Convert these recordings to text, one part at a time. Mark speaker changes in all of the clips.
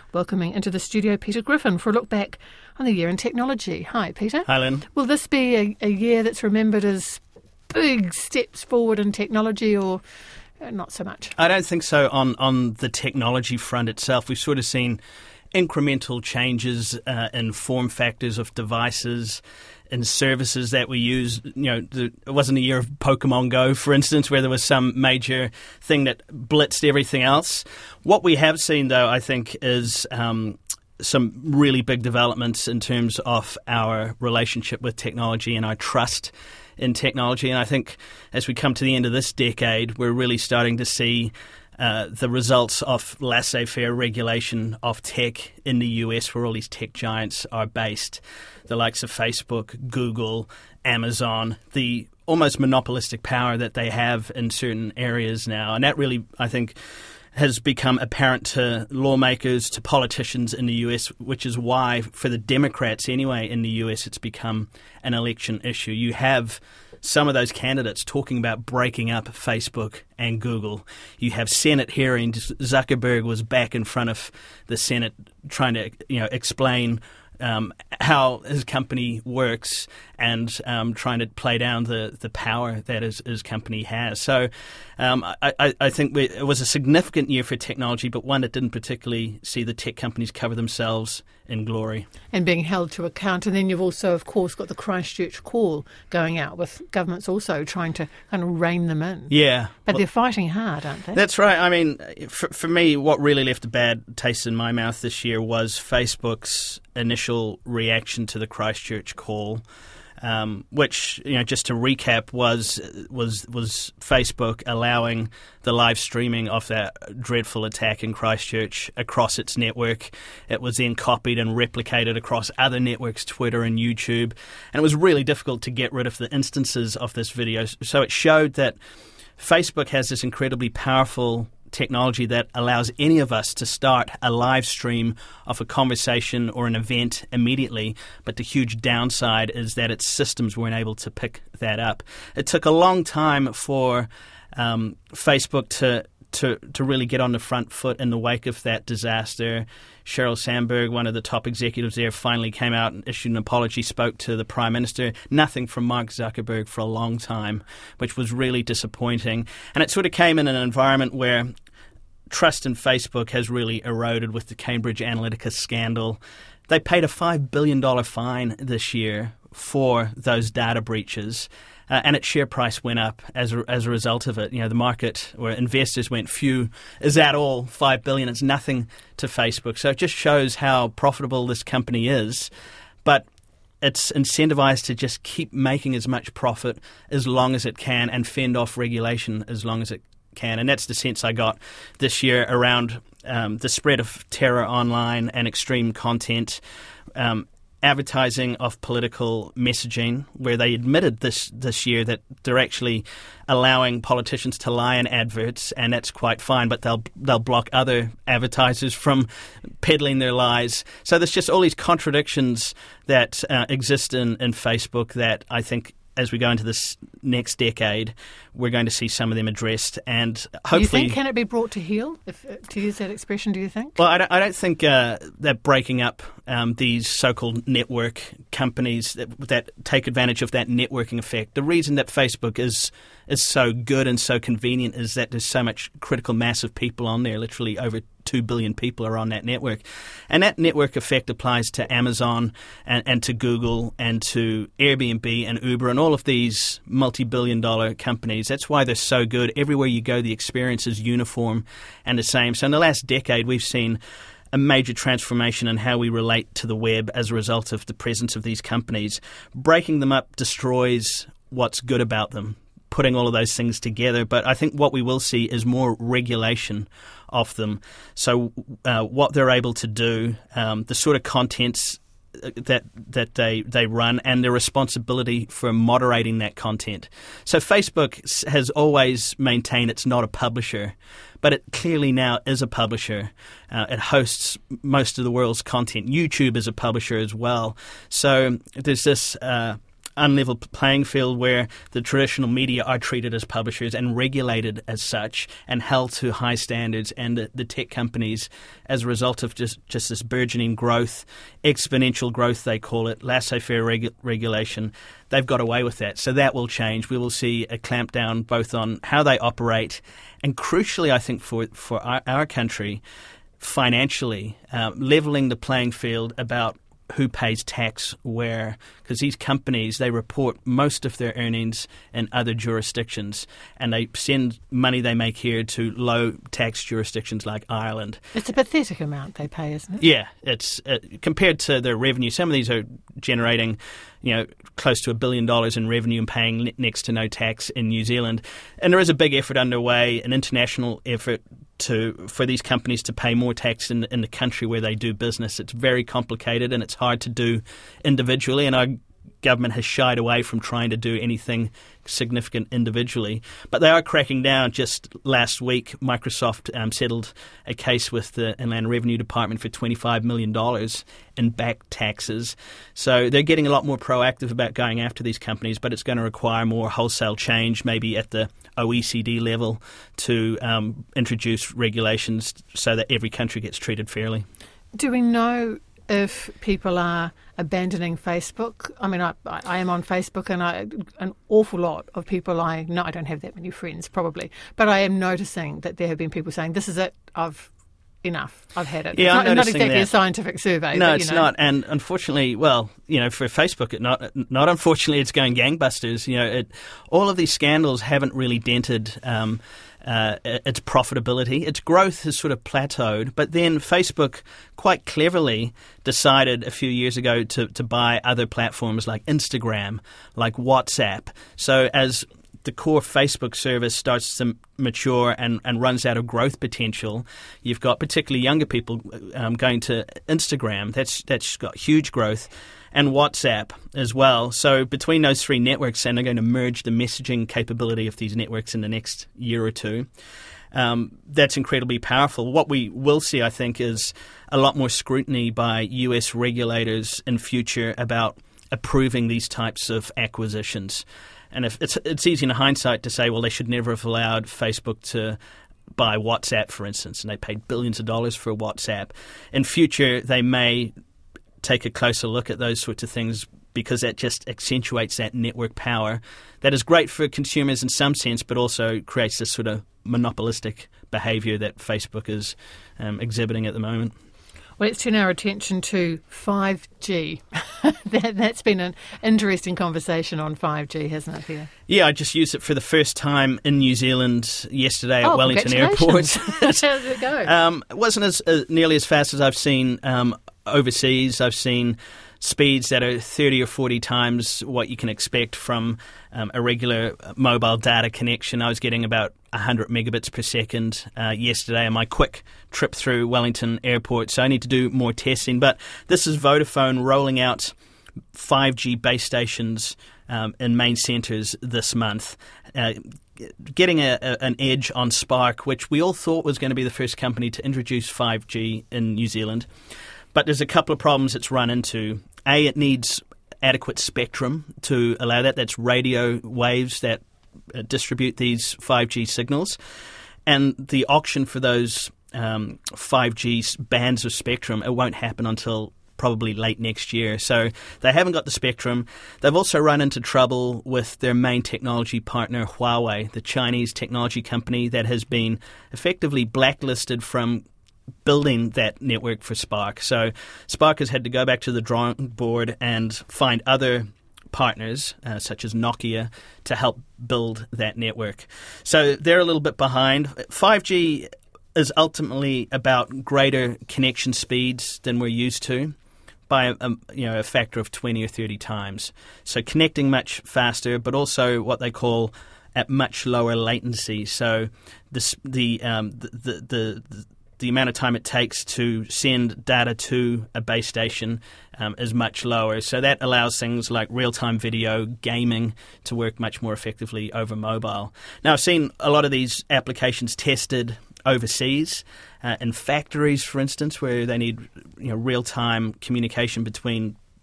Speaker 1: welcoming into the studio Peter Griffin for a look back on the year in technology. Hi, Peter.
Speaker 2: Hi, Lynn.
Speaker 1: Will this be a year that's remembered as big steps forward in technology, or not so much?
Speaker 2: I don't think so on the technology front itself. We've sort of seen incremental changes in form factors of devices and services that we use. It wasn't a year of Pokemon Go, for instance, where there was some major thing that blitzed everything else. What we have seen, though, I think, is some really big developments in terms of our relationship with technology and our trust in technology. And I think as we come to the end of this decade, we're really starting to see the results of laissez-faire regulation of tech in the US, where all these tech giants are based, the likes of Facebook, Google, Amazon, the almost monopolistic power that they have in certain areas now. And that really, I think, has become apparent to lawmakers, to politicians in the US, which is why, for the Democrats anyway in the US, it's become an election issue. You have some of those candidates talking about breaking up Facebook and Google. You have Senate hearings. Zuckerberg was back in front of the Senate trying to explain how his company works and trying to play down the power that his company has. So I think it was a significant year for technology, but one that didn't particularly see the tech companies cover themselves in glory. And
Speaker 1: being held to account. And then you've also, of course, got the Christchurch call going out, with governments also trying to kind of rein them in.
Speaker 2: Yeah.
Speaker 1: But they're fighting hard, aren't they?
Speaker 2: That's right. I mean, for me, what really left a bad taste in my mouth this year was Facebook's initial reaction to the Christchurch call, which, just to recap, was Facebook allowing the live streaming of that dreadful attack in Christchurch across its network. It was then copied and replicated across other networks, Twitter and YouTube, and it was really difficult to get rid of the instances of this video. So it showed that Facebook has this incredibly powerful technology that allows any of us to start a live stream of a conversation or an event immediately, but the huge downside is that its systems weren't able to pick that up. It took a long time for Facebook to really get on the front foot in the wake of that disaster. Sheryl Sandberg, one of the top executives there, finally came out and issued an apology, spoke to the Prime Minister. Nothing from Mark Zuckerberg for a long time, which was really disappointing. And it sort of came in an environment where trust in Facebook has really eroded with the Cambridge Analytica scandal. They paid a $5 billion fine this year for those data breaches. And its share price went up as a result of it. The market or investors went, phew, is that all? $5 billion, it's nothing to Facebook. So it just shows how profitable this company is. But it's incentivized to just keep making as much profit as long as it can and fend off regulation as long as it can. And that's the sense I got this year around the spread of terror online and extreme content, advertising of political messaging, where they admitted this year that they're actually allowing politicians to lie in adverts, and that's quite fine, but they'll block other advertisers from peddling their lies. So there's just all these contradictions that exist in Facebook that I think, as we go into this next decade, we're going to see some of them addressed, and hopefully...
Speaker 1: Do you think, can it be brought to heel, to use that expression, do you think?
Speaker 2: Well, I don't think that breaking up these so-called network companies that take advantage of that networking effect. The reason that Facebook is so good and so convenient is that there's so much critical mass of people on there. Literally over 2 billion people are on that network. And that network effect applies to Amazon and to Google and to Airbnb and Uber and all of these multi-billion-dollar companies. That's why they're so good. Everywhere you go, the experience is uniform and the same. So in the last decade, we've seen a major transformation in how we relate to the web as a result of the presence of these companies. Breaking them up destroys what's good about them, putting all of those things together. But I think what we will see is more regulation of them. So what they're able to do, the sort of contents that they run, and their responsibility for moderating that content. So Facebook has always maintained it's not a publisher, but it clearly now is a publisher. It hosts most of the world's content. YouTube is a publisher as well. So there's this unlevel playing field where the traditional media are treated as publishers and regulated as such and held to high standards, and the tech companies, as a result of just this burgeoning growth, exponential growth they call it, laissez-faire regulation, they've got away with that. So that will change. We will see a clampdown both on how they operate and, crucially, I think, for our country, financially, levelling the playing field about who pays tax where, because these companies, they report most of their earnings in other jurisdictions, and they send money they make here to low tax jurisdictions like Ireland.
Speaker 1: It's a pathetic amount they pay, isn't it?
Speaker 2: Yeah, it's compared to their revenue. Some of these are generating, close to $1 billion in revenue and paying next to no tax in New Zealand. And there is a big effort underway, an international effort for these companies to pay more tax in the country where they do business. It's very complicated and it's hard to do individually, and our government has shied away from trying to do anything significant individually. But they are cracking down. Just last week, Microsoft settled a case with the Inland Revenue Department for $25 million in back taxes. So they're getting a lot more proactive about going after these companies, but it's going to require more wholesale change, maybe at the OECD level, to introduce regulations so that every country gets treated fairly.
Speaker 1: Do we know if people are abandoning Facebook? I mean, I am on Facebook, and an awful lot of people I know, I don't have that many friends probably, but I am noticing that there have been people saying, this is it, enough, I've had it.
Speaker 2: Yeah,
Speaker 1: it's not exactly a scientific survey.
Speaker 2: No,
Speaker 1: but,
Speaker 2: it's not. And unfortunately, for Facebook, not unfortunately, it's going gangbusters. All of these scandals haven't really dented its profitability. Its growth has sort of plateaued. But then Facebook quite cleverly decided a few years ago to buy other platforms like Instagram, like WhatsApp. So as the core Facebook service starts to mature and runs out of growth potential, you've got particularly younger people going to Instagram. That's got huge growth. And WhatsApp as well. So between those three networks, and they're going to merge the messaging capability of these networks in the next year or two, that's incredibly powerful. What we will see, I think, is a lot more scrutiny by US regulators in future about approving these types of acquisitions. And if it's easy in hindsight to say, well, they should never have allowed Facebook to buy WhatsApp, for instance, and they paid billions of dollars for WhatsApp. In future, they may take a closer look at those sorts of things, because that just accentuates that network power that is great for consumers in some sense, but also creates this sort of monopolistic behaviour that Facebook is exhibiting at the moment.
Speaker 1: Well, let's turn our attention to 5G. That's been an interesting conversation on 5G, hasn't it, here? Yeah,
Speaker 2: I just used it for the first time in New Zealand yesterday at Wellington Airport.
Speaker 1: How did it go?
Speaker 2: It wasn't nearly as fast as I've seen overseas. I've seen speeds that are 30 or 40 times what you can expect from a regular mobile data connection. I was getting about 100 megabits per second yesterday on my quick trip through Wellington Airport, so I need to do more testing. But this is Vodafone rolling out 5G base stations in main centres this month, getting an edge on Spark, which we all thought was going to be the first company to introduce 5G in New Zealand. But there's a couple of problems it's run into. A, it needs adequate spectrum to allow that. That's radio waves that distribute these 5G signals. And the auction for those 5G bands of spectrum, it won't happen until probably late next year. So they haven't got the spectrum. They've also run into trouble with their main technology partner, Huawei, the Chinese technology company that has been effectively blacklisted from building that network for Spark. So Spark has had to go back to the drawing board and find other partners, such as Nokia, to help build that network. So they're a little bit behind. 5G is ultimately about greater connection speeds than we're used to by a factor of 20 or 30 times. So connecting much faster, but also what they call at much lower latency. So the amount of time it takes to send data to a base station is much lower. So that allows things like real-time video, gaming to work much more effectively over mobile. Now, I've seen a lot of these applications tested overseas, in factories, for instance, where they need real-time communication between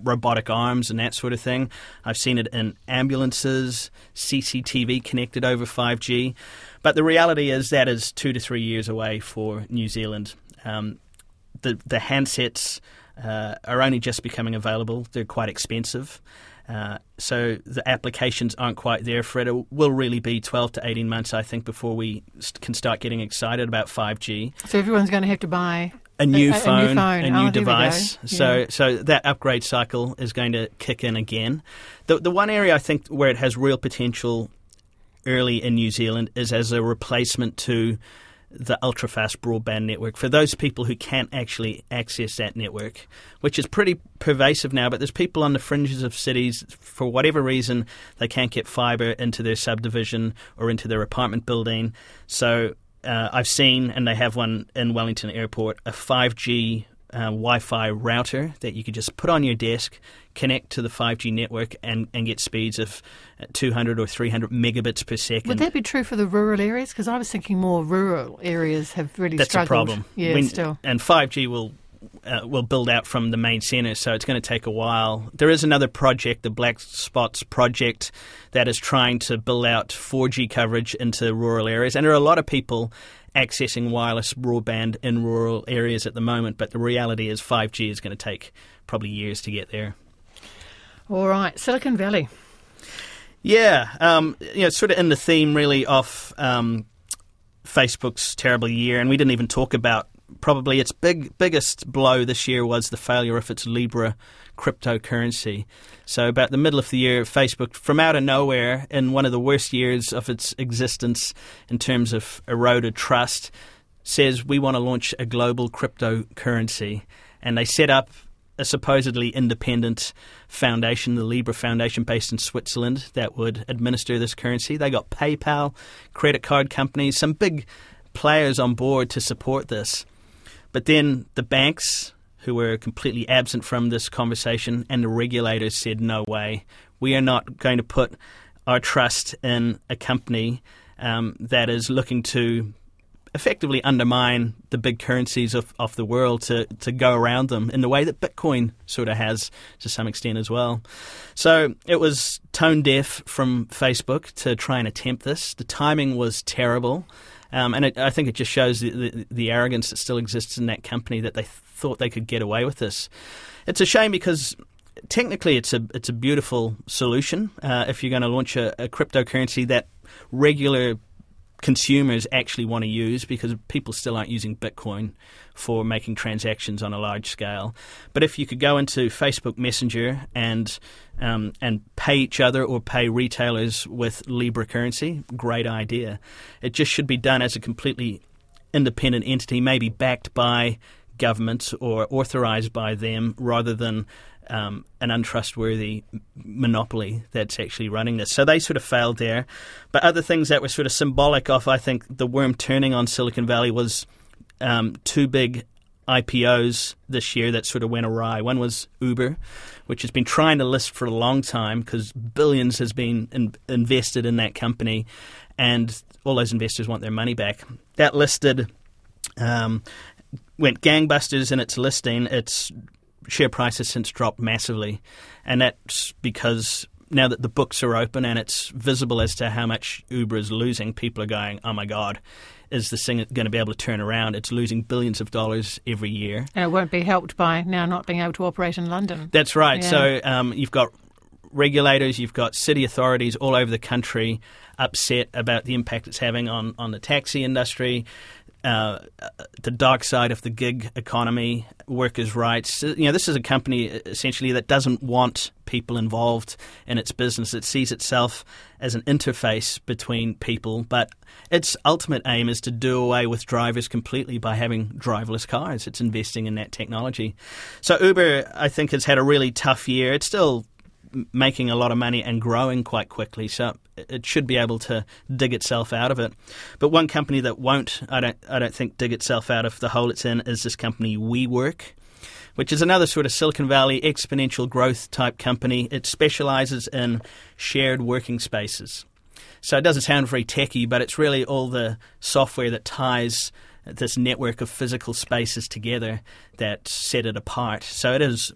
Speaker 2: robotic arms and that sort of thing. I've seen it in ambulances, CCTV connected over 5G. But the reality is that is 2 to 3 years away for New Zealand. The handsets are only just becoming available. They're quite expensive. So the applications aren't quite there for it. It will really be 12 to 18 months, I think, before we can start getting excited about 5G.
Speaker 1: So everyone's going to have to buy
Speaker 2: a new phone, a new
Speaker 1: there
Speaker 2: device.
Speaker 1: Yeah.
Speaker 2: So that upgrade cycle is going to kick in again. The one area I think where it has real potential early in New Zealand is as a replacement to the ultra-fast broadband network for those people who can't actually access that network, which is pretty pervasive now. But there's people on the fringes of cities, for whatever reason, they can't get fibre into their subdivision or into their apartment building. So I've seen, and they have one in Wellington Airport, a 5G Wi-Fi router that you could just put on your desk, connect to the 5G network and get speeds of 200 or 300 megabits per second.
Speaker 1: Would that be true for the rural areas? Because I was thinking more rural areas have really
Speaker 2: That's
Speaker 1: struggled.
Speaker 2: That's a problem.
Speaker 1: Yeah, still.
Speaker 2: And 5G will build out from the main centre, so it's going to take a while. There is another project, the Black Spots project, that is trying to build out 4G coverage into rural areas. And there are a lot of people accessing wireless broadband in rural areas at the moment, but the reality is 5G is going to take probably years to get there.
Speaker 1: All right, Silicon Valley.
Speaker 2: Yeah, sort of in the theme really of Facebook's terrible year, and we didn't even talk about probably its biggest blow this year was the failure of its Libra cryptocurrency. So about the middle of the year, Facebook, from out of nowhere, in one of the worst years of its existence in terms of eroded trust, says we want to launch a global cryptocurrency. And they set up a supposedly independent foundation, the Libra Foundation, based in Switzerland, that would administer this currency. They got PayPal, credit card companies, some big players on board to support this. But then the banks, who were completely absent from this conversation, and the regulators said, no way, we are not going to put our trust in a company that is looking to effectively undermine the big currencies of the world to go around them in the way that Bitcoin sort of has to some extent as well. So it was tone deaf from Facebook to try and attempt this. The timing was terrible. I think it just shows the arrogance that still exists in that company, that they thought they could get away with this. It's a shame because technically it's a beautiful solution if you're going to launch a cryptocurrency that regular consumers actually want to use, because people still aren't using Bitcoin for making transactions on a large scale. But if you could go into Facebook Messenger and pay each other or pay retailers with Libra currency, great idea. It just should be done as a completely independent entity, maybe backed by governments or authorized by them, rather than an untrustworthy monopoly that's actually running this. So they sort of failed there. But other things that were sort of symbolic of, I think, the worm turning on Silicon Valley was two big IPOs this year that sort of went awry. One was Uber, which has been trying to list for a long time because billions has been invested in that company, and all those investors want their money back. That listed, went gangbusters in its listing. Its share price has since dropped massively, and that's because now that the books are open and it's visible as to how much Uber is losing, people are going, oh my God, is this thing going to be able to turn around? It's losing billions of dollars every year. And
Speaker 1: it won't be helped by now not being able to operate in London.
Speaker 2: That's right.
Speaker 1: Yeah.
Speaker 2: So you've got regulators, you've got city authorities all over the country upset about the impact it's having on the taxi industry, the dark side of the gig economy, workers' rights. This is a company essentially that doesn't want people involved in its business. It sees itself as an interface between people, but its ultimate aim is to do away with drivers completely by having driverless cars. It's investing in that technology. So Uber, I think, has had a really tough year. It's still making a lot of money and growing quite quickly, so it should be able to dig itself out of it. But one company that won't, I don't think, dig itself out of the hole it's in is this company WeWork, which is another sort of Silicon Valley exponential growth type company. It specializes in shared working spaces. So it doesn't sound very techy, but it's really all the software that ties this network of physical spaces together that set it apart. So it is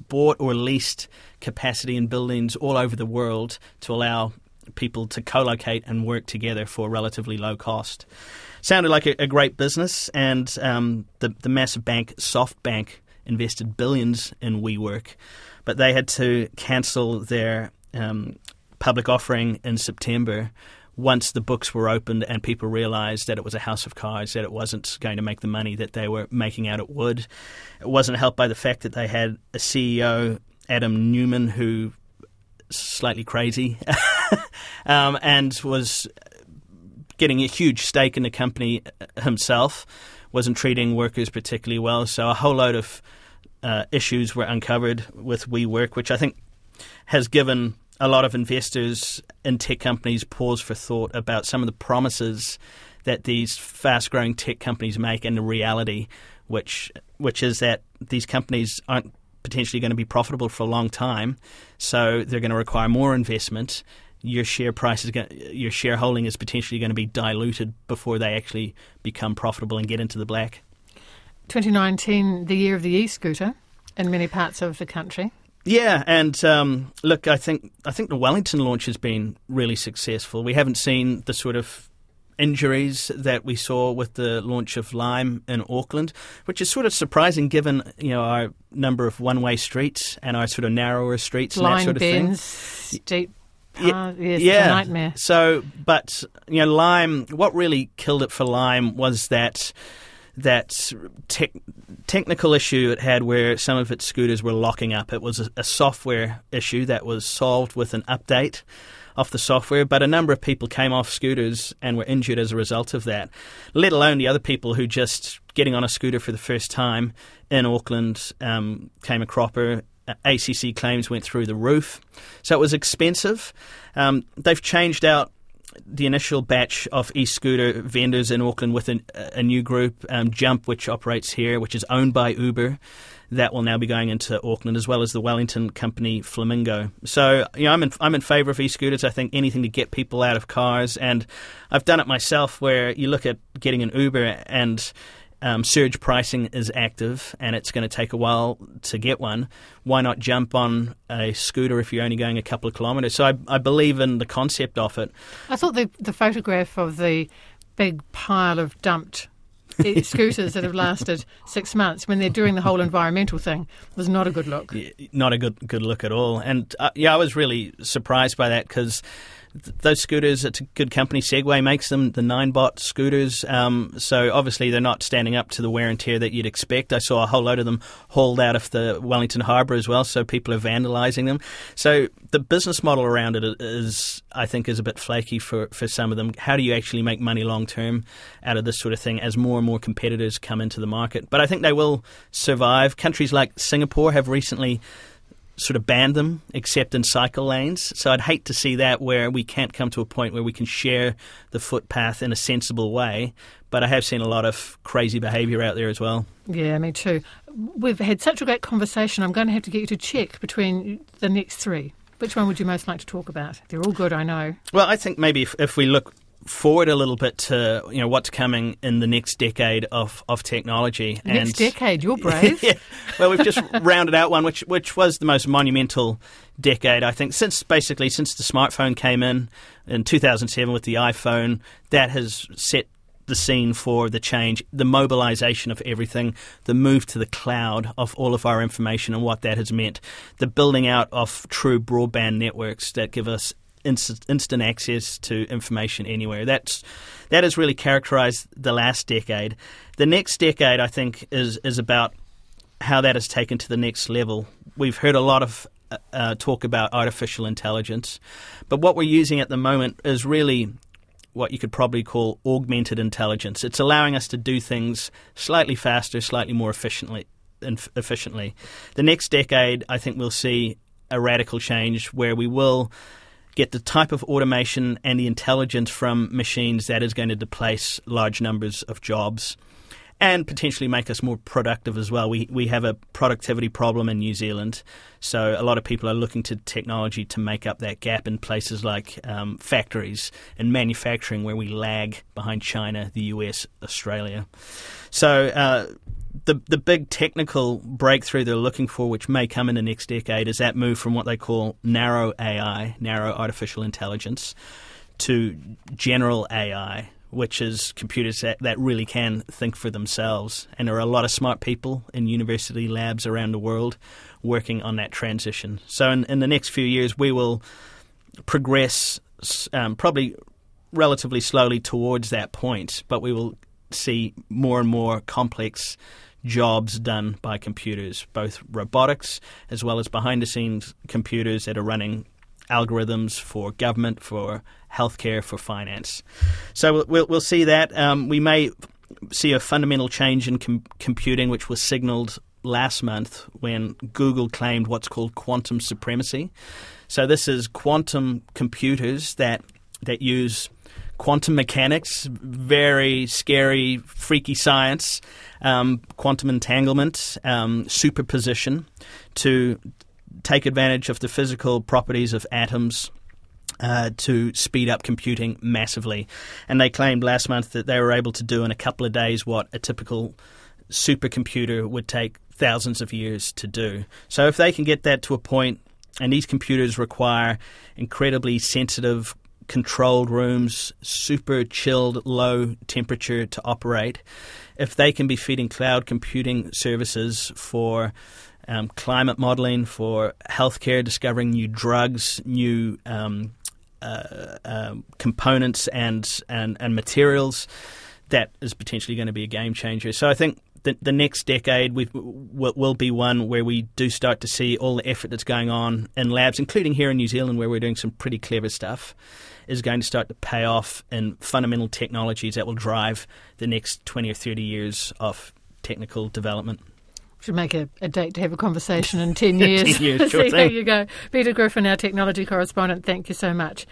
Speaker 2: bought or leased capacity in buildings all over the world to allow people to co-locate and work together for relatively low cost. Sounded like a great business, and the massive bank SoftBank invested billions in WeWork, but they had to cancel their public offering in September once the books were opened and people realised that it was a house of cards, that it wasn't going to make the money that they were making out it would. It wasn't helped by the fact that they had a CEO, Adam Neumann, who slightly crazy and was getting a huge stake in the company himself, wasn't treating workers particularly well. So a whole load of issues were uncovered with WeWork, which I think has given a lot of investors in tech companies pause for thought about some of the promises that these fast-growing tech companies make and the reality, which is that these companies aren't potentially going to be profitable for a long time, so they're going to require more investment. Your share price your shareholding is potentially going to be diluted before they actually become profitable and get into the black.
Speaker 1: 2019, the year of the e-scooter in many parts of the country.
Speaker 2: Yeah, and look, I think the Wellington launch has been really successful. We haven't seen the sort of injuries that we saw with the launch of Lime in Auckland, which is sort of surprising given our number of one-way streets and our sort of narrower streets and that sort of thing.
Speaker 1: Steep.
Speaker 2: Yeah,
Speaker 1: It's a nightmare.
Speaker 2: So, but Lime, what really killed it for Lime was that technical issue it had where some of its scooters were locking up. It was a software issue that was solved with an update of the software, but a number of people came off scooters and were injured as a result of that, let alone the other people who just getting on a scooter for the first time in Auckland came a cropper. ACC claims went through the roof. So it was expensive. They've changed out the initial batch of e-scooter vendors in Auckland with a new group, Jump, which operates here, which is owned by Uber. That will now be going into Auckland, as well as the Wellington company Flamingo. So, I'm in favour of e-scooters. I think anything to get people out of cars, and I've done it myself. Where you look at getting an Uber and surge pricing is active, and it's going to take a while to get one. Why not jump on a scooter if you're only going a couple of kilometres? So I believe in the concept of it.
Speaker 1: I thought the photograph of the big pile of dumped scooters that have lasted 6 months when they're doing the whole environmental thing was not a good look.
Speaker 2: Yeah, not a good look at all. And I was really surprised by that because those scooters, it's a good company. Segway makes them, the Ninebot scooters. So obviously they're not standing up to the wear and tear that you'd expect. I saw a whole load of them hauled out of the Wellington Harbour as well, so people are vandalising them. So the business model around it is, I think, is a bit flaky for some of them. How do you actually make money long term out of this sort of thing as more and more competitors come into the market? But I think they will survive. Countries like Singapore have recently sort of banned them, except in cycle lanes. So I'd hate to see that where we can't come to a point where we can share the footpath in a sensible way. But I have seen a lot of crazy behaviour out there as well.
Speaker 1: Yeah, me too. We've had such a great conversation. I'm going to have to get you to check between the next three. Which one would you most like to talk about? They're all good, I know.
Speaker 2: Well, I think maybe if we look forward a little bit to what's coming in the next decade of technology.
Speaker 1: Next decade, you're brave.
Speaker 2: Yeah. Well, we've just rounded out one which was the most monumental decade, I think, since the smartphone came in 2007 with the iPhone. That has set the scene for the change, the mobilization of everything, the move to the cloud of all of our information and what that has meant, the building out of true broadband networks that give us instant access to information anywhere. That has really characterized the last decade. The next decade, I think, is about how that is taken to the next level. We've heard a lot of talk about artificial intelligence, but what we're using at the moment is really what you could probably call augmented intelligence. It's allowing us to do things slightly faster, slightly more efficiently. The next decade, I think we'll see a radical change where we will get the type of automation and the intelligence from machines that is going to displace large numbers of jobs and potentially make us more productive as well. We have a productivity problem in New Zealand, so a lot of people are looking to technology to make up that gap in places like factories and manufacturing where we lag behind China, the US, Australia. So the big technical breakthrough they're looking for, which may come in the next decade, is that move from what they call narrow AI, narrow artificial intelligence, to general AI, which is computers that really can think for themselves. And there are a lot of smart people in university labs around the world working on that transition. So in the next few years, we will progress probably relatively slowly towards that point, but we will see more and more complex jobs done by computers, both robotics as well as behind-the-scenes computers that are running algorithms for government, for healthcare, for finance. So we'll see that. We may see a fundamental change in computing, which was signaled last month when Google claimed what's called quantum supremacy. So this is quantum computers that use quantum mechanics, very scary, freaky science, quantum entanglement, superposition, to take advantage of the physical properties of atoms to speed up computing massively. And they claimed last month that they were able to do in a couple of days what a typical supercomputer would take thousands of years to do. So if they can get that to a point, and these computers require incredibly sensitive, controlled rooms, super chilled, low temperature to operate, if they can be feeding cloud computing services for climate modeling, for healthcare, discovering new drugs, new components and materials, that is potentially going to be a game changer. So I think the next decade will be one where we do start to see all the effort that's going on in labs, including here in New Zealand, where we're doing some pretty clever stuff, is going to start to pay off in fundamental technologies that will drive the next 20 or 30 years of technical development.
Speaker 1: Should make a date to have a conversation in 10 years.
Speaker 2: 10 years, sure
Speaker 1: See
Speaker 2: thing.
Speaker 1: how you go. Peter Griffin, our technology correspondent, thank you so much.